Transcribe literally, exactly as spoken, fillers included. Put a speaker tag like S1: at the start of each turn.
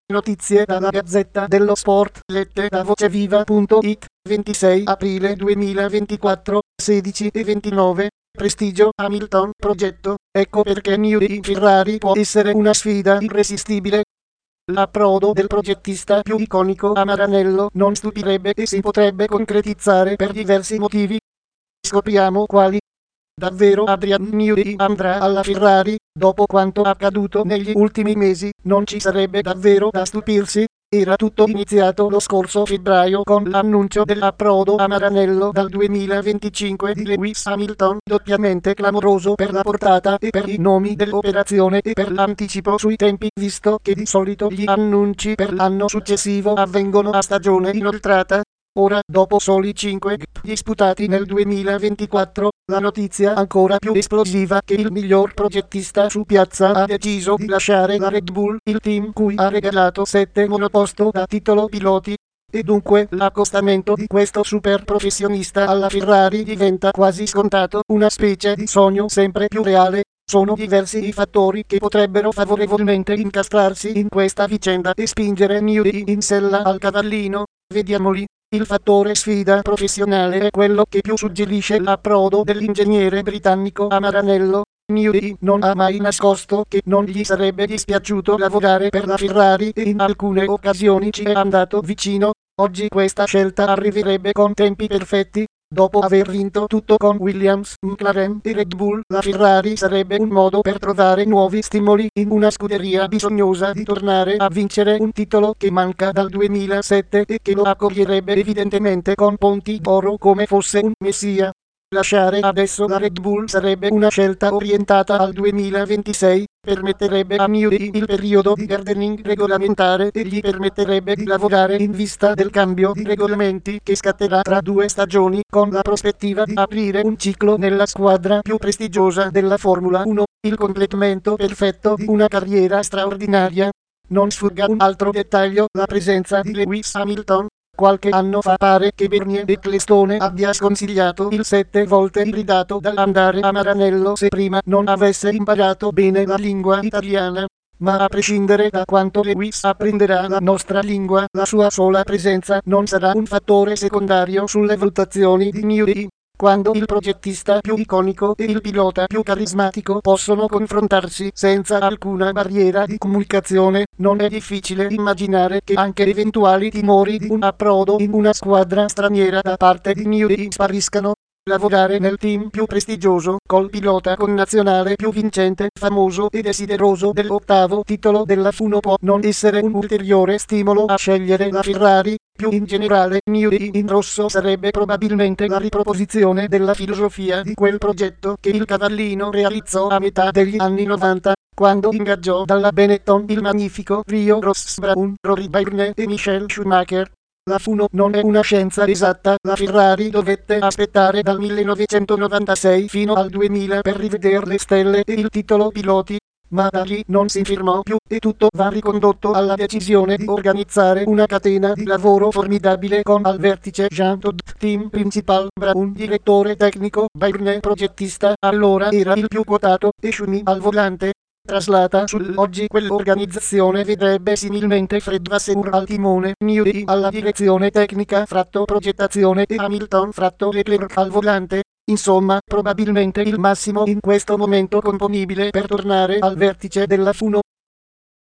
S1: Notizie dalla Gazzetta dello Sport, lette da voceviva punto it, ventisei aprile duemilaventiquattro, sedici e ventinove. Prestigio Hamilton progetto, ecco perché New in Ferrari può essere una sfida irresistibile. L'approdo del progettista più iconico a Maranello non stupirebbe e si potrebbe concretizzare per diversi motivi. Scopriamo quali. Davvero Adrian Newey andrà alla Ferrari? Dopo quanto accaduto negli ultimi mesi, non ci sarebbe davvero da stupirsi. Era tutto iniziato lo scorso febbraio con l'annuncio dell'approdo a Maranello dal duemilaventicinque di Lewis Hamilton, doppiamente clamoroso per la portata e per i nomi dell'operazione e per l'anticipo sui tempi, visto che di solito gli annunci per l'anno successivo avvengono a stagione inoltrata. Ora, dopo soli cinque G P disputati nel duemilaventiquattro, la notizia ancora più esplosiva che il miglior progettista su piazza ha deciso di lasciare la Red Bull, il team cui ha regalato sette monoposto da titolo piloti. E dunque l'accostamento di questo super professionista alla Ferrari diventa quasi scontato, una specie di sogno sempre più reale. Sono diversi i fattori che potrebbero favorevolmente incastrarsi in questa vicenda e spingere Newey in sella al cavallino. Vediamoli. Il fattore sfida professionale è quello che più suggerisce l'approdo dell'ingegnere britannico a Maranello. Newey non ha mai nascosto che non gli sarebbe dispiaciuto lavorare per la Ferrari e in alcune occasioni ci è andato vicino. Oggi questa scelta arriverebbe con tempi perfetti. Dopo aver vinto tutto con Williams, McLaren e Red Bull, la Ferrari sarebbe un modo per trovare nuovi stimoli in una scuderia bisognosa di tornare a vincere un titolo che manca dal duemilasette e che lo accoglierebbe evidentemente con ponti d'oro come fosse un messia. Lasciare adesso la Red Bull sarebbe una scelta orientata al duemilaventisei, permetterebbe a Newey il periodo di gardening regolamentare e gli permetterebbe di lavorare in vista del cambio di regolamenti che scatterà tra due stagioni, con la prospettiva di aprire un ciclo nella squadra più prestigiosa della Formula uno, il completamento perfetto di una carriera straordinaria. Non sfugga un altro dettaglio, la presenza di Lewis Hamilton. Qualche anno fa pare che Bernie Ecclestone abbia sconsigliato il sette volte iridato dall'andare a Maranello se prima non avesse imparato bene la lingua italiana. Ma a prescindere da quanto Lewis apprenderà la nostra lingua, la sua sola presenza non sarà un fattore secondario sulle valutazioni di Newey. Quando il progettista più iconico e il pilota più carismatico possono confrontarsi senza alcuna barriera di comunicazione, non è difficile immaginare che anche eventuali timori di un approdo in una squadra straniera da parte di Newey spariscano. Lavorare nel team più prestigioso, col pilota connazionale più vincente, famoso e desideroso dell'ottavo titolo della F uno può non essere un ulteriore stimolo a scegliere la Ferrari. Più in generale, Newey in rosso sarebbe probabilmente la riproposizione della filosofia di quel progetto che il cavallino realizzò a metà degli anni novanta, quando ingaggiò dalla Benetton il magnifico trio Ross Brown, Rory Byrne e Michael Schumacher. La F uno non è una scienza esatta, la Ferrari dovette aspettare dal millenovecentonovantasei fino al duemila per rivedere le stelle e il titolo piloti, ma da lì non si fermò più e tutto va ricondotto alla decisione di organizzare una catena di lavoro formidabile con al vertice Jean Todt, team principal, Brown direttore tecnico, Byrne progettista, allora era il più quotato, e Schumi al volante. Traslata sull'oggi quell'organizzazione vedrebbe similmente Fred Vasseur al timone, Newey alla direzione tecnica fratto progettazione e Hamilton fratto Leclerc al volante. Insomma, probabilmente il massimo in questo momento componibile per tornare al vertice della F uno.